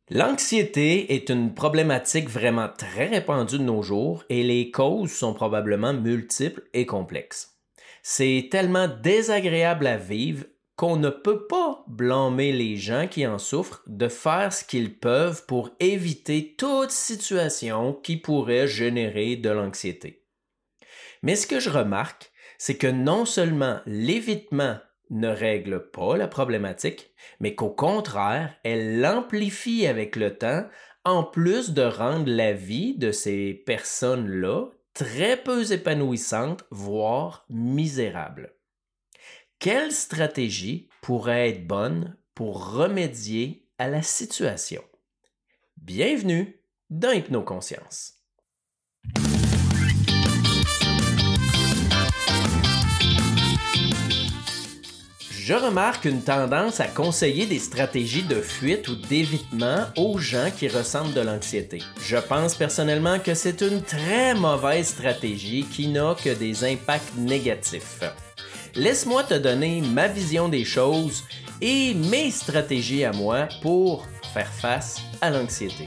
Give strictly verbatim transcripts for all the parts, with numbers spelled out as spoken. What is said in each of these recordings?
L'anxiété est une problématique vraiment très répandue de nos jours et les causes sont probablement multiples et complexes. C'est tellement désagréable à vivre qu'on ne peut pas blâmer les gens qui en souffrent de faire ce qu'ils peuvent pour éviter toute situation qui pourrait générer de l'anxiété. Mais ce que je remarque, c'est que non seulement l'évitement ne règle pas la problématique, mais qu'au contraire, elle l'amplifie avec le temps, en plus de rendre la vie de ces personnes-là très peu épanouissante, voire misérable. Quelle stratégie pourrait être bonne pour remédier à la situation? Bienvenue dans Hypnoconscience. Je remarque une tendance à conseiller des stratégies de fuite ou d'évitement aux gens qui ressentent de l'anxiété. Je pense personnellement que c'est une très mauvaise stratégie qui n'a que des impacts négatifs. Laisse-moi te donner ma vision des choses et mes stratégies à moi pour faire face à l'anxiété.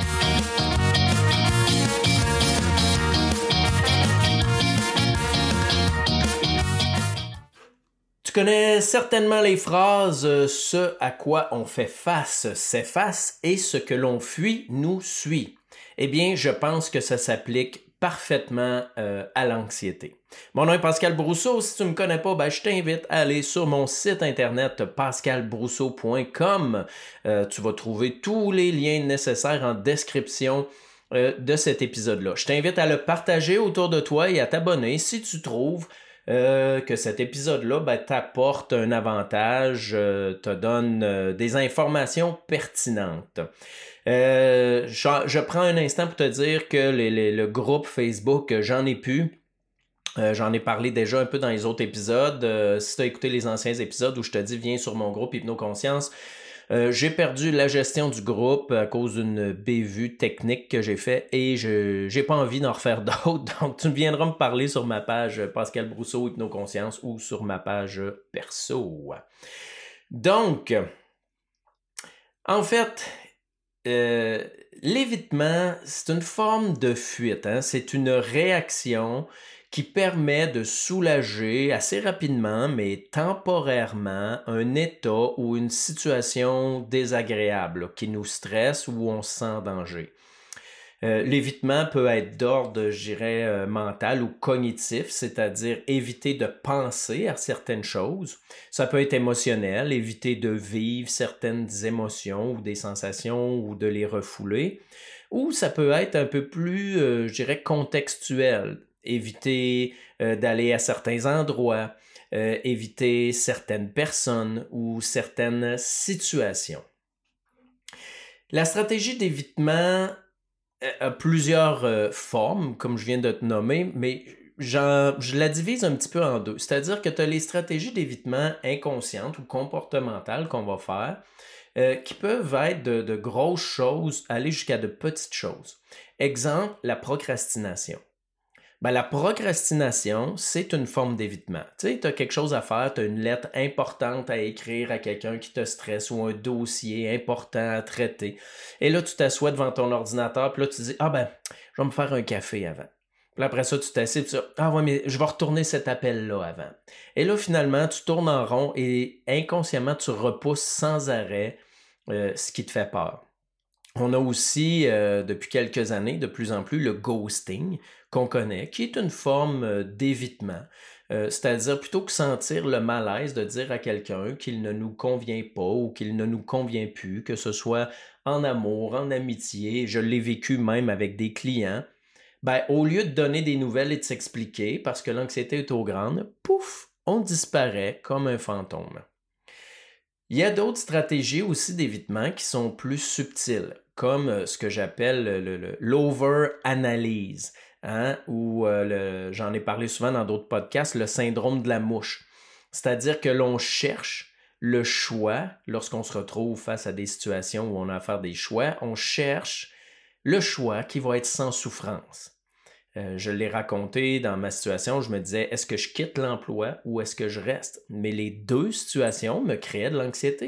Tu connais certainement les phrases euh, « ce à quoi on fait face s'efface et ce que l'on fuit nous suit ». Eh bien, je pense que ça s'applique parfaitement euh, à l'anxiété. Mon nom est Pascal Brousseau. Si tu ne me connais pas, ben, je t'invite à aller sur mon site internet pascal brousseau point com. Euh, tu vas trouver tous les liens nécessaires en description euh, de cet épisode-là. Je t'invite à le partager autour de toi et à t'abonner si tu trouves Euh, que cet épisode-là ben, t'apporte un avantage, euh, te donne euh, des informations pertinentes. Euh, je, je prends un instant pour te dire que les, les, le groupe Facebook, j'en ai plus. Euh, j'en ai parlé déjà un peu dans les autres épisodes. Euh, si tu as écouté les anciens épisodes où je te dis viens sur mon groupe Hypnoconscience, Euh, j'ai perdu la gestion du groupe à cause d'une bévue technique que j'ai fait et je j'ai pas envie d'en refaire d'autres. Donc, tu viendras me parler sur ma page Pascal Brousseau Hypnoconscience ou sur ma page perso. Donc, en fait, euh, l'évitement, c'est une forme de fuite. Hein? C'est une réaction qui permet de soulager assez rapidement, mais temporairement, un état ou une situation désagréable là, qui nous stresse ou on se sent en danger. Euh, l'évitement peut être d'ordre, je dirais, euh, mental ou cognitif, c'est-à-dire éviter de penser à certaines choses. Ça peut être émotionnel, éviter de vivre certaines émotions ou des sensations ou de les refouler. Ou ça peut être un peu plus, euh, je dirais, contextuel, éviter euh, d'aller à certains endroits, euh, éviter certaines personnes ou certaines situations. La stratégie d'évitement a plusieurs euh, formes, comme je viens de te nommer, mais j'en, je la divise un petit peu en deux. C'est-à-dire que tu as les stratégies d'évitement inconscientes ou comportementales qu'on va faire, euh, qui peuvent être de, de grosses choses, aller jusqu'à de petites choses. Exemple, la procrastination. Ben, la procrastination, c'est une forme d'évitement. Tu sais, tu as quelque chose à faire, tu as une lettre importante à écrire à quelqu'un qui te stresse ou un dossier important à traiter. Et là, tu t'assois devant ton ordinateur, puis là, tu te dis « Ah ben, je vais me faire un café avant. » Puis après ça, tu t'assieds, puis tu dis « Ah ouais, mais je vais retourner cet appel-là avant. » Et là, finalement, tu tournes en rond et inconsciemment, tu repousses sans arrêt euh, ce qui te fait peur. On a aussi, euh, depuis quelques années, de plus en plus, le ghosting qu'on connaît, qui est une forme euh, d'évitement. Euh, c'est-à-dire, plutôt que sentir le malaise de dire à quelqu'un qu'il ne nous convient pas ou qu'il ne nous convient plus, que ce soit en amour, en amitié, je l'ai vécu même avec des clients, ben, au lieu de donner des nouvelles et de s'expliquer, parce que l'anxiété est trop grande, pouf, on disparaît comme un fantôme. Il y a d'autres stratégies aussi d'évitement qui sont plus subtiles, comme ce que j'appelle le, le, l'over-analyse, hein, ou euh, le, j'en ai parlé souvent dans d'autres podcasts, le syndrome de la mouche. C'est-à-dire que l'on cherche le choix, lorsqu'on se retrouve face à des situations où on a à faire des choix, on cherche le choix qui va être sans souffrance. Euh, je l'ai raconté dans ma situation, je me disais, est-ce que je quitte l'emploi ou est-ce que je reste? Mais les deux situations me créaient de l'anxiété.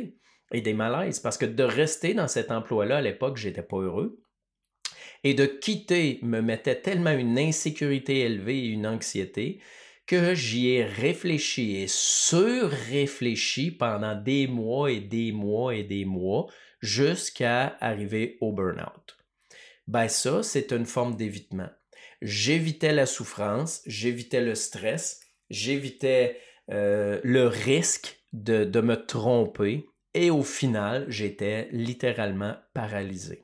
et des malaises parce que de rester dans cet emploi-là à l'époque, j'étais pas heureux. Et de quitter me mettait tellement une insécurité élevée et une anxiété que j'y ai réfléchi et sur-réfléchi pendant des mois et des mois et des mois jusqu'à arriver au burn-out. Ben ça, c'est une forme d'évitement. J'évitais la souffrance, j'évitais le stress, j'évitais euh, le risque de, de me tromper et au final, j'étais littéralement paralysé.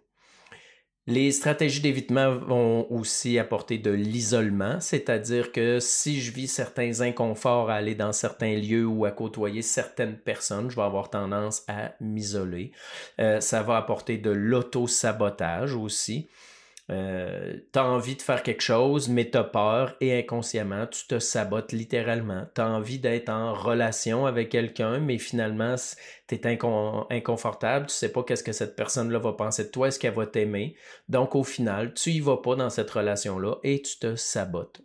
Les stratégies d'évitement vont aussi apporter de l'isolement, c'est-à-dire que si je vis certains inconforts à aller dans certains lieux ou à côtoyer certaines personnes, je vais avoir tendance à m'isoler. Euh, ça va apporter de l'auto-sabotage aussi. Euh, tu as envie de faire quelque chose, mais tu as peur et inconsciemment, tu te sabotes littéralement. Tu as envie d'être en relation avec quelqu'un, mais finalement, tu es incon- inconfortable, tu sais pas qu'est-ce que cette personne-là va penser de toi, est-ce qu'elle va t'aimer. Donc, au final, tu y vas pas dans cette relation-là et tu te sabotes.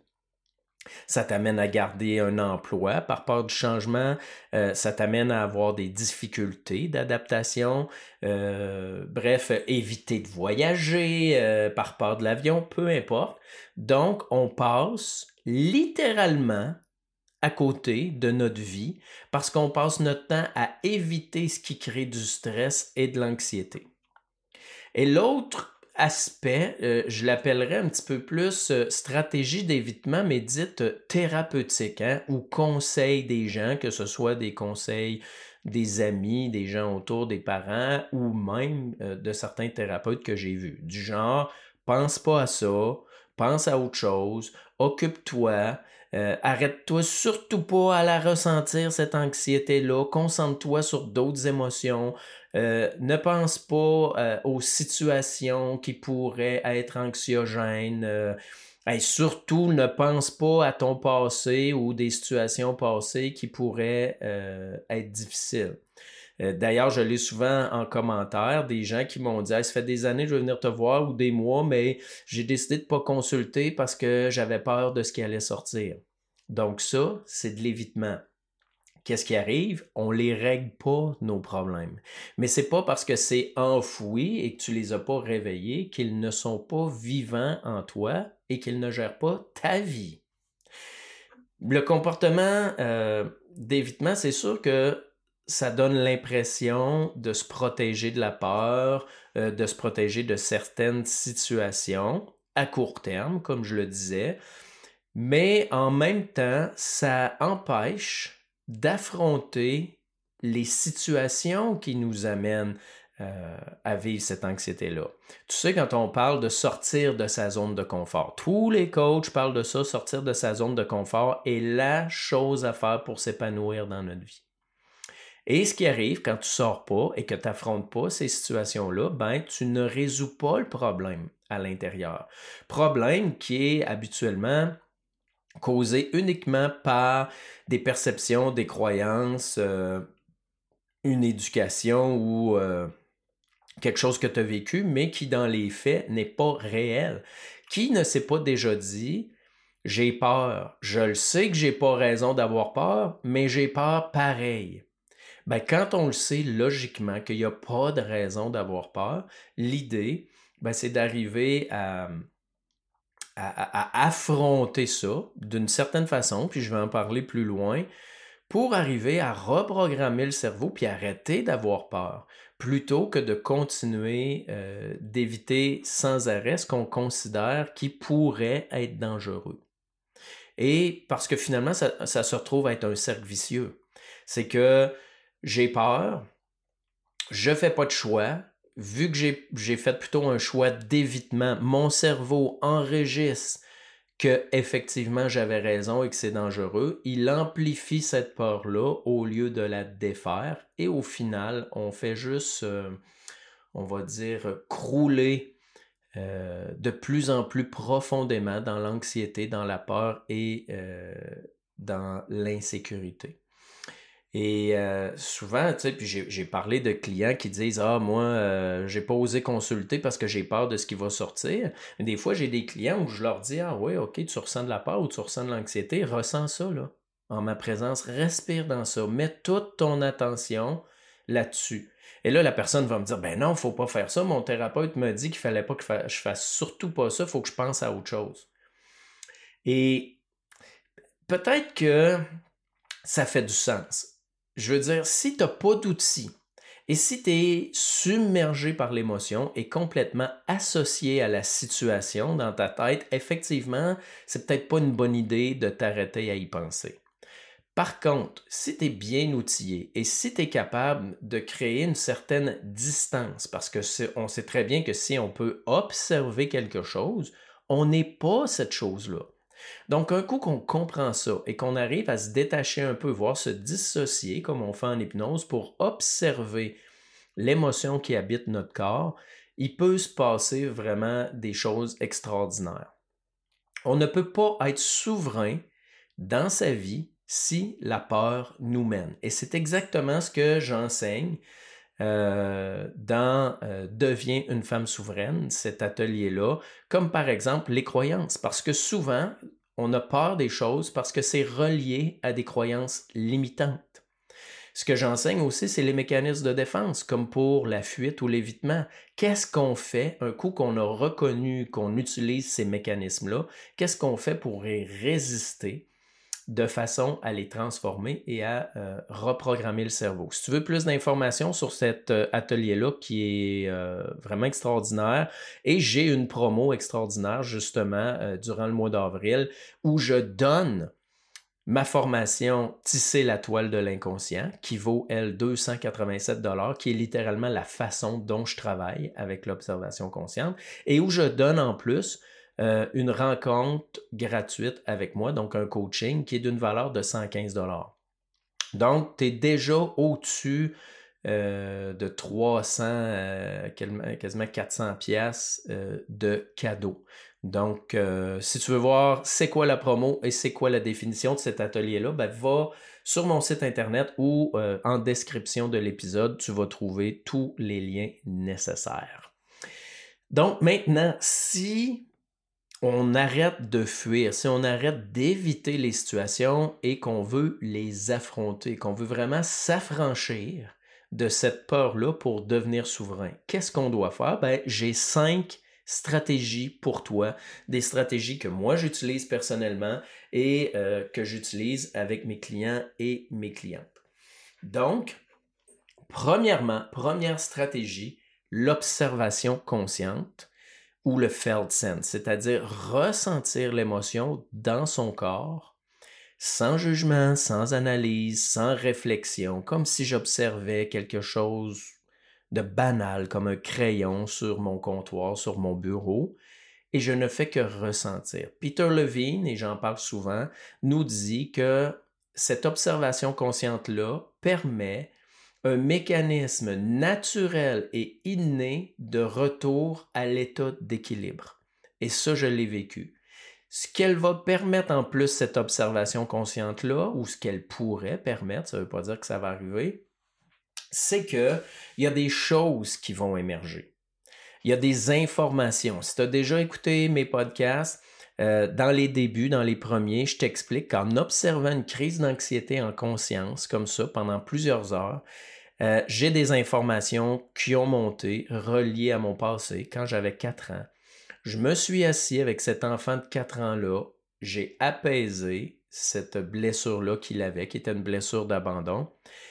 Ça t'amène à garder un emploi par peur du changement, euh, ça t'amène à avoir des difficultés d'adaptation, euh, bref, éviter de voyager euh, par peur de l'avion, peu importe. Donc, on passe littéralement à côté de notre vie parce qu'on passe notre temps à éviter ce qui crée du stress et de l'anxiété. Et l'autre aspect, euh, je l'appellerais un petit peu plus euh, stratégie d'évitement, mais dite euh, thérapeutique, hein, ou conseil des gens, que ce soit des conseils des amis, des gens autour, des parents, ou même euh, de certains thérapeutes que j'ai vus. Du genre, pense pas à ça, pense à autre chose, occupe-toi, euh, arrête-toi surtout pas à la ressentir, cette anxiété-là, concentre-toi sur d'autres émotions. Euh, ne pense pas euh, aux situations qui pourraient être anxiogènes. Euh, et surtout, ne pense pas à ton passé ou des situations passées qui pourraient euh, être difficiles. Euh, D'ailleurs, je l'ai souvent en commentaire, des gens qui m'ont dit hey, « ça fait des années que je veux venir te voir ou des mois, mais j'ai décidé de ne pas consulter parce que j'avais peur de ce qui allait sortir. » Donc ça, c'est de l'évitement. Qu'est-ce qui arrive? On les règle pas, nos problèmes. Mais c'est pas parce que c'est enfoui et que tu les as pas réveillés qu'ils ne sont pas vivants en toi et qu'ils ne gèrent pas ta vie. Le comportement euh, d'évitement, c'est sûr que ça donne l'impression de se protéger de la peur, euh, de se protéger de certaines situations à court terme, comme je le disais, mais en même temps, ça empêche d'affronter les situations qui nous amènent euh, à vivre cette anxiété-là. Tu sais, quand on parle de sortir de sa zone de confort, tous les coachs parlent de ça, sortir de sa zone de confort est la chose à faire pour s'épanouir dans notre vie. Et ce qui arrive quand tu sors pas et que tu n'affrontes pas ces situations-là, ben, tu ne résous pas le problème à l'intérieur. Problème qui est habituellement causé uniquement par des perceptions, des croyances, euh, une éducation ou euh, quelque chose que tu as vécu, mais qui dans les faits n'est pas réel. Qui ne s'est pas déjà dit j'ai peur, je le sais que j'ai pas raison d'avoir peur, mais j'ai peur pareil. Ben, quand on le sait logiquement qu'il n'y a pas de raison d'avoir peur, l'idée, ben, c'est d'arriver à, à, à affronter ça d'une certaine façon, puis je vais en parler plus loin, pour arriver à reprogrammer le cerveau puis arrêter d'avoir peur, plutôt que de continuer euh, d'éviter sans arrêt ce qu'on considère qui pourrait être dangereux. Et parce que finalement, ça, ça se retrouve à être un cercle vicieux. C'est que j'ai peur, je fais pas de choix, vu que j'ai, j'ai fait plutôt un choix d'évitement, mon cerveau enregistre que effectivement j'avais raison et que c'est dangereux, il amplifie cette peur-là au lieu de la défaire et au final, on fait juste, euh, on va dire, crouler euh, de plus en plus profondément dans l'anxiété, dans la peur et euh, dans l'insécurité. Et euh, souvent, tu sais, puis j'ai, j'ai parlé de clients qui disent ah moi euh, j'ai pas osé consulter parce que j'ai peur de ce qui va sortir. Mais des fois j'ai des clients où je leur dis ah oui ok tu ressens de la peur ou tu ressens de l'anxiété, ressens ça là en ma présence, respire dans ça, mets toute ton attention là-dessus. Et là, la personne va me dire, ben non, faut pas faire ça. Mon thérapeute m'a dit qu'il fallait pas que je fasse surtout pas ça. Il faut que je pense à autre chose. Et peut-être que ça fait du sens. Je veux dire, si tu n'as pas d'outils et si tu es submergé par l'émotion et complètement associé à la situation dans ta tête, effectivement, c'est peut-être pas une bonne idée de t'arrêter à y penser. Par contre, si tu es bien outillé et si tu es capable de créer une certaine distance, parce que on sait très bien que si on peut observer quelque chose, on n'est pas cette chose-là. Donc, un coup qu'on comprend ça et qu'on arrive à se détacher un peu, voire se dissocier, comme on fait en hypnose, pour observer l'émotion qui habite notre corps, il peut se passer vraiment des choses extraordinaires. On ne peut pas être souverain dans sa vie si la peur nous mène. Et c'est exactement ce que j'enseigne euh, dans euh, Deviens une femme souveraine, cet atelier-là, comme par exemple les croyances, parce que souvent, on a peur des choses parce que c'est relié à des croyances limitantes. Ce que j'enseigne aussi, c'est les mécanismes de défense, comme pour la fuite ou l'évitement. Qu'est-ce qu'on fait un coup qu'on a reconnu qu'on utilise ces mécanismes-là? Qu'est-ce qu'on fait pour y résister de façon à les transformer et à euh, reprogrammer le cerveau? Si tu veux plus d'informations sur cet euh, atelier-là qui est euh, vraiment extraordinaire, et j'ai une promo extraordinaire justement euh, durant le mois d'avril où je donne ma formation Tisser la toile de l'inconscient, qui vaut, elle, deux cent quatre-vingt-sept dollars, qui est littéralement la façon dont je travaille avec l'observation consciente, et où je donne en plus euh, une rencontre gratuite avec moi, donc un coaching qui est d'une valeur de cent quinze dollars. Donc, tu es déjà au-dessus euh, de trois cents, euh, quasiment quatre cents piastres euh, de cadeaux. Donc, euh, si tu veux voir c'est quoi la promo et c'est quoi la définition de cet atelier-là, ben, va sur mon site internet ou euh, en description de l'épisode, tu vas trouver tous les liens nécessaires. Donc, maintenant, si on arrête de fuir, si on arrête d'éviter les situations et qu'on veut les affronter, qu'on veut vraiment s'affranchir de cette peur-là pour devenir souverain, qu'est-ce qu'on doit faire? Ben, j'ai cinq stratégies pour toi, des stratégies que moi j'utilise personnellement et euh, que j'utilise avec mes clients et mes clientes. Donc, premièrement, première stratégie, l'observation consciente ou le felt sense, c'est-à-dire ressentir l'émotion dans son corps, sans jugement, sans analyse, sans réflexion, comme si j'observais quelque chose de banal, comme un crayon sur mon comptoir, sur mon bureau, et je ne fais que ressentir. Peter Levine, et j'en parle souvent, nous dit que cette observation consciente-là permet un mécanisme naturel et inné de retour à l'état d'équilibre. Et ça, je l'ai vécu. Ce qu'elle va permettre en plus, cette observation consciente-là, ou ce qu'elle pourrait permettre, ça ne veut pas dire que ça va arriver, c'est qu'il y a des choses qui vont émerger. Il y a des informations. Si tu as déjà écouté mes podcasts, euh, dans les débuts, dans les premiers, je t'explique qu'en observant une crise d'anxiété en conscience, comme ça, pendant plusieurs heures, euh, j'ai des informations qui ont monté, reliées à mon passé, quand j'avais quatre ans. Je me suis assis avec cet enfant de quatre ans-là, j'ai apaisé cette blessure-là qu'il avait, qui était une blessure d'abandon,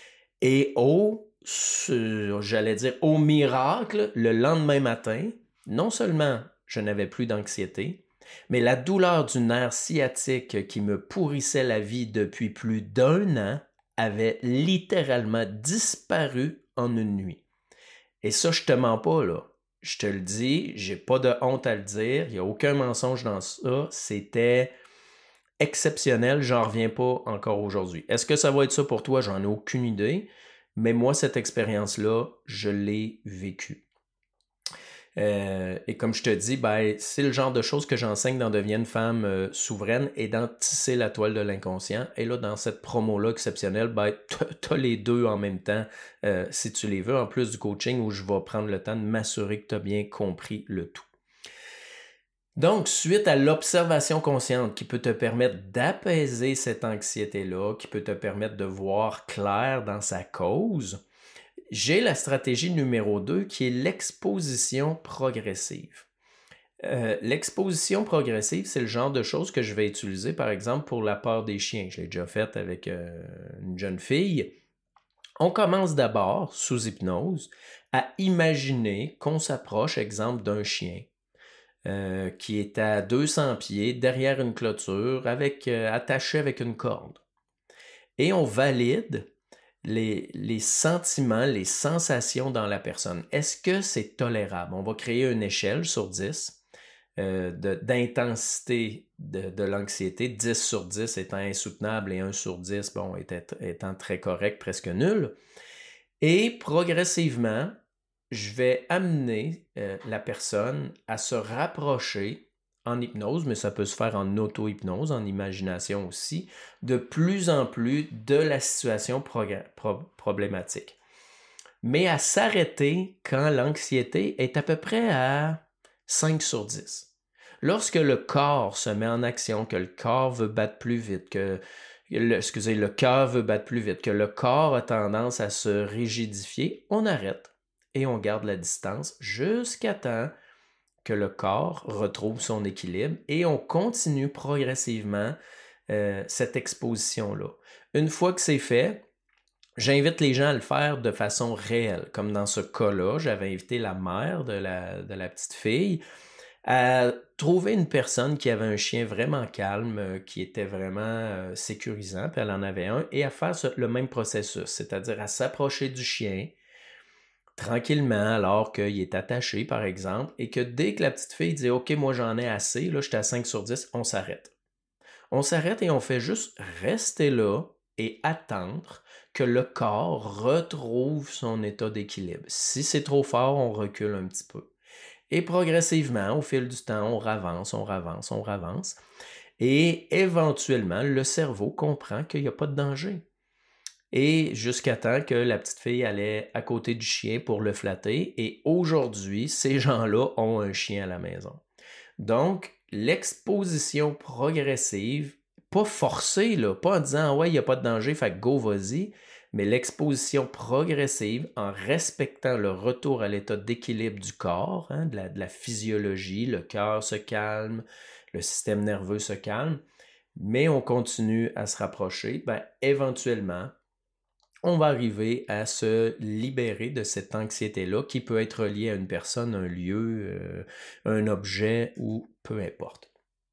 et au, j'allais dire, au miracle, le lendemain matin, non seulement je n'avais plus d'anxiété, mais la douleur du nerf sciatique qui me pourrissait la vie depuis plus d'un an avait littéralement disparu en une nuit. Et ça, je te mens pas, là. Je te le dis, j'ai pas de honte à le dire, il n'y a aucun mensonge dans ça, c'était exceptionnel, j'en reviens pas encore aujourd'hui. Est-ce que ça va être ça pour toi? J'en ai aucune idée, mais moi, cette expérience-là, je l'ai vécue. Euh, et comme je te dis, ben, c'est le genre de choses que j'enseigne dans Deviens une femme euh, souveraine et dans Tisser la toile de l'inconscient. Et là, dans cette promo-là exceptionnelle, ben, tu as les deux en même temps euh, si tu les veux, en plus du coaching où je vais prendre le temps de m'assurer que tu as bien compris le tout. Donc, suite à l'observation consciente qui peut te permettre d'apaiser cette anxiété-là, qui peut te permettre de voir clair dans sa cause, j'ai la stratégie numéro deux qui est l'exposition progressive. Euh, l'exposition progressive, c'est le genre de choses que je vais utiliser, par exemple, pour la peur des chiens. Je l'ai déjà fait avec euh, une jeune fille. On commence d'abord, sous hypnose, à imaginer qu'on s'approche, exemple, d'un chien euh, qui est à deux cents pieds derrière une clôture, avec, euh, attaché avec une corde. Et on valide les, les sentiments, les sensations dans la personne. Est-ce que c'est tolérable? On va créer une échelle sur dix euh, de, d'intensité de, de l'anxiété, dix sur dix étant insoutenable et un sur dix, bon, étant, étant très correct, presque nul. Et progressivement, je vais amener euh, la personne à se rapprocher en hypnose, mais ça peut se faire en auto-hypnose, en imagination aussi, de plus en plus de la situation progr- pro- problématique. Mais à s'arrêter quand l'anxiété est à peu près à cinq sur dix. Lorsque le corps se met en action, que le corps veut battre plus vite, que le, excusez, le cœur veut battre plus vite, que le corps a tendance à se rigidifier, on arrête et on garde la distance jusqu'à temps que le corps retrouve son équilibre et on continue progressivement euh, cette exposition-là. Une fois que c'est fait, j'invite les gens à le faire de façon réelle. Comme dans ce cas-là, j'avais invité la mère de la, de la petite fille à trouver une personne qui avait un chien vraiment calme, euh, qui était vraiment euh, sécurisant, puis elle en avait un, et à faire ce, le même processus, c'est-à-dire à s'approcher du chien tranquillement alors qu'il est attaché, par exemple, et que dès que la petite fille dit « Ok, moi j'en ai assez, là, j'étais à cinq sur dix », on s'arrête. On s'arrête et on fait juste rester là et attendre que le corps retrouve son état d'équilibre. Si c'est trop fort, on recule un petit peu. Et progressivement, au fil du temps, on ravance, on ravance, on ravance. Et éventuellement, le cerveau comprend qu'il n'y a pas de danger. Et jusqu'à temps que la petite fille allait à côté du chien pour le flatter. Et aujourd'hui, ces gens-là ont un chien à la maison. Donc, l'exposition progressive, pas forcée, là, pas en disant « ouais, il n'y a pas de danger, fait que go, vas-y », mais l'exposition progressive en respectant le retour à l'état d'équilibre du corps, hein, de, la, de la physiologie, le cœur se calme, le système nerveux se calme, mais on continue à se rapprocher, ben, éventuellement, on va arriver à se libérer de cette anxiété-là qui peut être liée à une personne, un lieu, euh, un objet ou peu importe.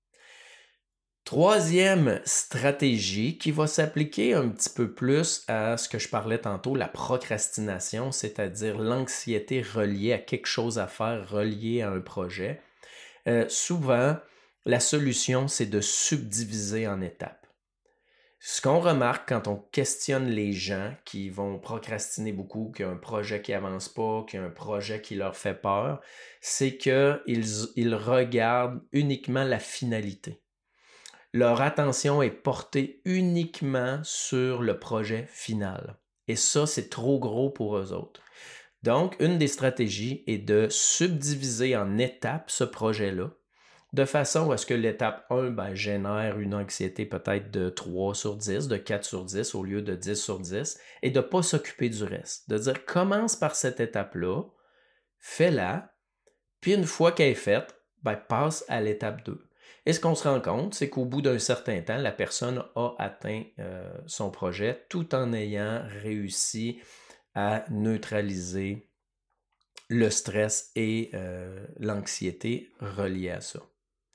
Troisième stratégie qui va s'appliquer un petit peu plus à ce que je parlais tantôt, la procrastination, c'est-à-dire l'anxiété reliée à quelque chose à faire, reliée à un projet. Euh, souvent, la solution, c'est de subdiviser en étapes. Ce qu'on remarque quand on questionne les gens qui vont procrastiner beaucoup, qu'il y a un projet qui avance pas, qu'il y a un projet qui leur fait peur, c'est qu'ils ils regardent uniquement la finalité. Leur attention est portée uniquement sur le projet final. Et ça, c'est trop gros pour eux autres. Donc, une des stratégies est de subdiviser en étapes ce projet-là, de façon à ce que l'étape un ben, génère une anxiété peut-être de trois sur dix, de quatre sur dix au lieu de dix sur dix, et de ne pas s'occuper du reste. De dire, commence par cette étape-là, fais-la, puis une fois qu'elle est faite, ben, passe à l'étape deux. Et ce qu'on se rend compte, c'est qu'au bout d'un certain temps, la personne a atteint euh, son projet tout en ayant réussi à neutraliser le stress et euh, l'anxiété reliées à ça.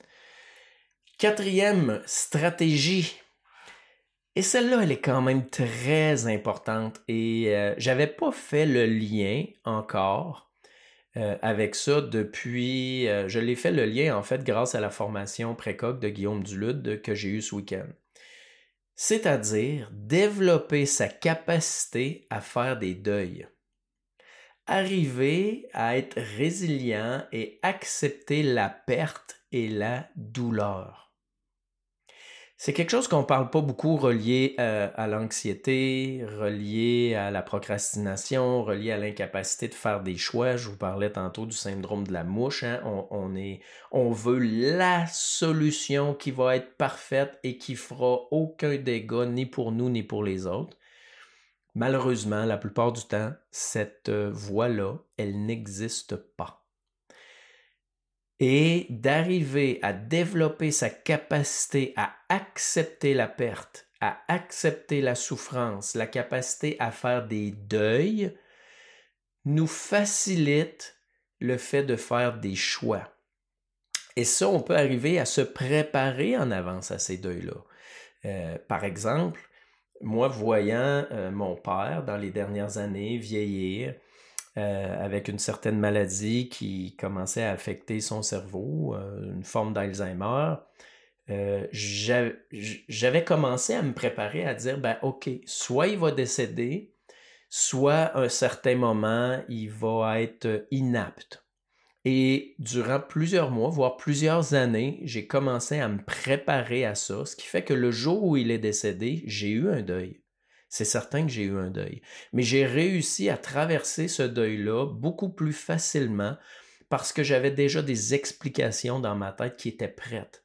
Quatrième stratégie, et celle-là, elle est quand même très importante et euh, j'avais pas fait le lien encore euh, avec ça depuis, euh, je l'ai fait le lien en fait grâce à la formation précoce de Guillaume Dulude que j'ai eue ce week-end. C'est-à-dire développer sa capacité à faire des deuils. Arriver à être résilient et accepter la perte et la douleur. C'est quelque chose qu'on ne parle pas beaucoup relié euh, à l'anxiété, relié à la procrastination, relié à l'incapacité de faire des choix. Je vous parlais tantôt du syndrome de la mouche. Hein? On, on, est, on veut la solution qui va être parfaite et qui fera aucun dégât ni pour nous ni pour les autres. Malheureusement, la plupart du temps, cette voie-là, elle n'existe pas. Et d'arriver à développer sa capacité à accepter la perte, à accepter la souffrance, la capacité à faire des deuils, nous facilite le fait de faire des choix. Et ça, on peut arriver à se préparer en avance à ces deuils-là. Euh, par exemple, moi, voyant euh, mon père dans les dernières années vieillir, euh, avec une certaine maladie qui commençait à affecter son cerveau, euh, une forme d'Alzheimer, euh, j'avais, j'avais commencé à me préparer à dire, ben ok, soit il va décéder, soit à un certain moment, il va être inapte. Et durant plusieurs mois, voire plusieurs années, j'ai commencé à me préparer à ça, ce qui fait que le jour où il est décédé, j'ai eu un deuil. C'est certain que j'ai eu un deuil. Mais j'ai réussi à traverser ce deuil-là beaucoup plus facilement parce que j'avais déjà des explications dans ma tête qui étaient prêtes.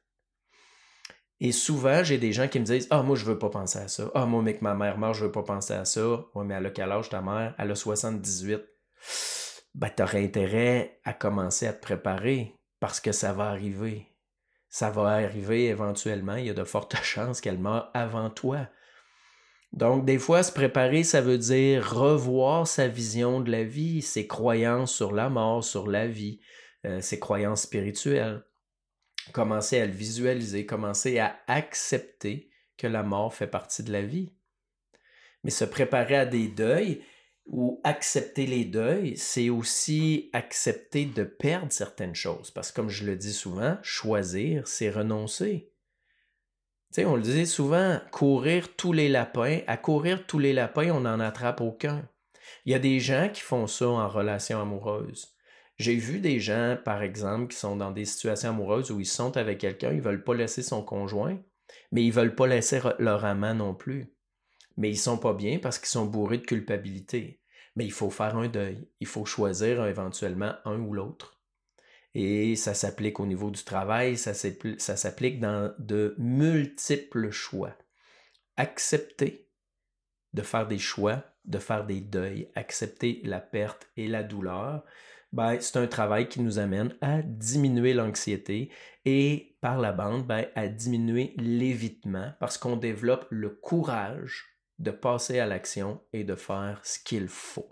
Et souvent, j'ai des gens qui me disent « Ah, moi, je veux pas penser à ça. Ah, moi, mec, ma mère meurt, je veux pas penser à ça. » Ouais, mais elle a quel âge ta mère? Elle a soixante-dix-huit. Ben, t'aurais intérêt à commencer à te préparer parce que ça va arriver. Ça va arriver éventuellement. Il y a de fortes chances qu'elle meure avant toi. Donc, des fois, se préparer, ça veut dire revoir sa vision de la vie, ses croyances sur la mort, sur la vie, euh, ses croyances spirituelles. Commencer à le visualiser, commencer à accepter que la mort fait partie de la vie. Mais se préparer à des deuils ou accepter les deuils, c'est aussi accepter de perdre certaines choses. Parce que comme je le dis souvent, choisir, c'est renoncer. Tu sais, on le disait souvent, courir tous les lapins. À courir tous les lapins, on n'en attrape aucun. Il y a des gens qui font ça en relation amoureuse. J'ai vu des gens, par exemple, qui sont dans des situations amoureuses où ils sont avec quelqu'un, ils ne veulent pas laisser son conjoint, mais ils ne veulent pas laisser leur amant non plus. Mais ils ne sont pas bien parce qu'ils sont bourrés de culpabilité. Mais il faut faire un deuil. Il faut choisir éventuellement un ou l'autre. Et ça s'applique au niveau du travail, ça s'applique dans de multiples choix. Accepter de faire des choix, de faire des deuils, accepter la perte et la douleur, ben, c'est un travail qui nous amène à diminuer l'anxiété et par la bande, ben, à diminuer l'évitement parce qu'on développe le courage de passer à l'action et de faire ce qu'il faut.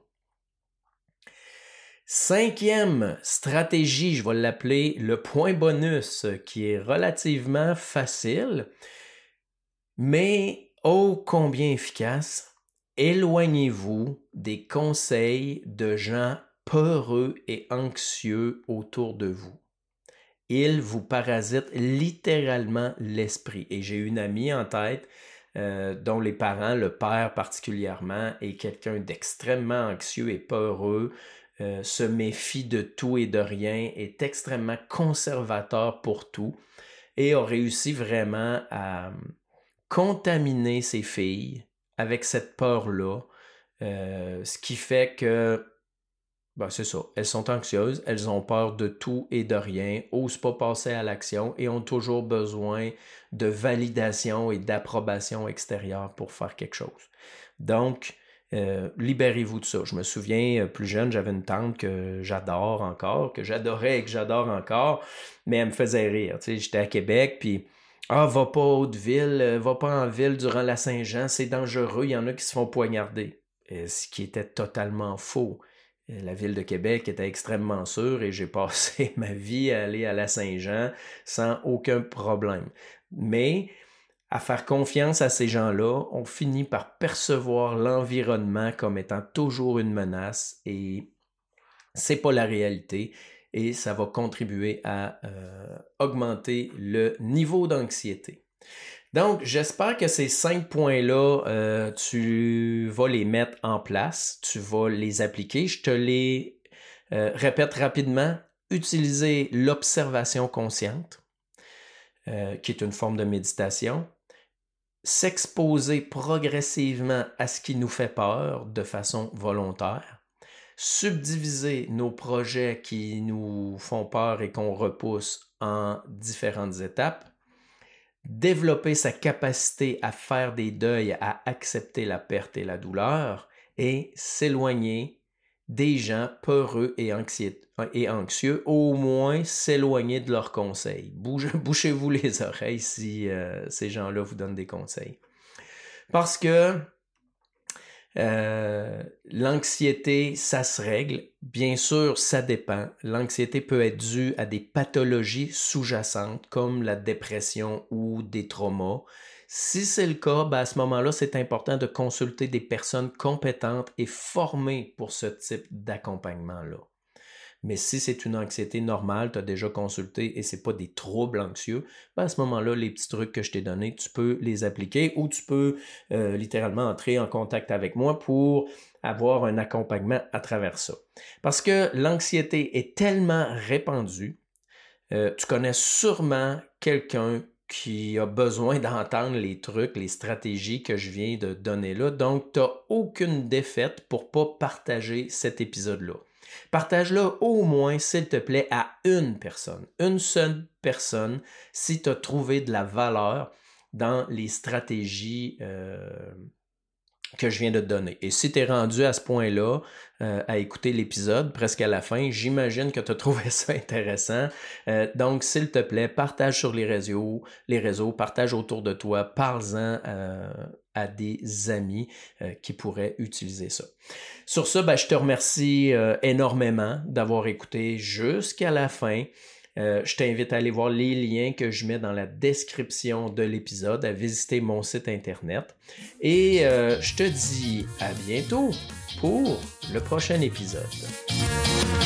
Cinquième stratégie, je vais l'appeler le point bonus, qui est relativement facile, mais ô combien efficace. Éloignez-vous des conseils de gens peureux et anxieux autour de vous. Ils vous parasitent littéralement l'esprit. Et j'ai une amie en tête euh, dont les parents, le père particulièrement, est quelqu'un d'extrêmement anxieux et peureux, euh, se méfie de tout et de rien, est extrêmement conservateur pour tout et a réussi vraiment à contaminer ses filles avec cette peur-là, euh, ce qui fait que ben, c'est ça. Elles sont anxieuses, elles ont peur de tout et de rien, osent pas passer à l'action et ont toujours besoin de validation et d'approbation extérieure pour faire quelque chose. Donc, euh, libérez-vous de ça. Je me souviens, plus jeune, j'avais une tante que j'adore encore, que j'adorais et que j'adore encore, mais elle me faisait rire. Tu sais, j'étais à Québec, puis « Ah, va pas à Haute-Ville, va pas en ville durant la Saint-Jean, c'est dangereux, il y en a qui se font poignarder. » Ce qui était totalement faux. La ville de Québec était extrêmement sûre et j'ai passé ma vie à aller à la Saint-Jean sans aucun problème. Mais à faire confiance à ces gens-là, on finit par percevoir l'environnement comme étant toujours une menace et c'est pas la réalité et ça va contribuer à euh, augmenter le niveau d'anxiété. Donc, j'espère que ces cinq points-là, euh, tu vas les mettre en place, tu vas les appliquer. Je te les euh, répète rapidement. Utiliser l'observation consciente, euh, qui est une forme de méditation. S'exposer progressivement à ce qui nous fait peur de façon volontaire. Subdiviser nos projets qui nous font peur et qu'on repousse en différentes étapes. développer sa capacité à faire des deuils, à accepter la perte et la douleur, et s'éloigner des gens peureux et, anxieux, et anxieux, au moins s'éloigner de leurs conseils. Bouge, bouchez-vous les oreilles si euh, ces gens-là vous donnent des conseils. Parce que euh, l'anxiété, ça se règle. Bien sûr, ça dépend. L'anxiété peut être due à des pathologies sous-jacentes comme la dépression ou des traumas. Si c'est le cas, ben à ce moment-là, c'est important de consulter des personnes compétentes et formées pour ce type d'accompagnement-là. Mais si c'est une anxiété normale, tu as déjà consulté et ce n'est pas des troubles anxieux, ben à ce moment-là, les petits trucs que je t'ai donnés, tu peux les appliquer ou tu peux euh, littéralement entrer en contact avec moi pour avoir un accompagnement à travers ça. Parce que l'anxiété est tellement répandue, euh, tu connais sûrement quelqu'un qui a besoin d'entendre les trucs, les stratégies que je viens de donner là. Donc, tu n'as aucune défaite pour ne pas partager cet épisode-là. Partage-le au moins, s'il te plaît, à une personne, une seule personne, si tu as trouvé de la valeur dans les stratégies euh, que je viens de te donner. Et si tu es rendu à ce point-là, euh, à écouter l'épisode presque à la fin, j'imagine que tu as trouvé ça intéressant. Euh, donc, s'il te plaît, partage sur les réseaux, les réseaux, partage autour de toi, parle-en euh, à des amis euh, qui pourraient utiliser ça. Sur ça, ben, je te remercie euh, énormément d'avoir écouté jusqu'à la fin. Euh, je t'invite à aller voir les liens que je mets dans la description de l'épisode, à visiter mon site internet. Et euh, je te dis à bientôt pour le prochain épisode.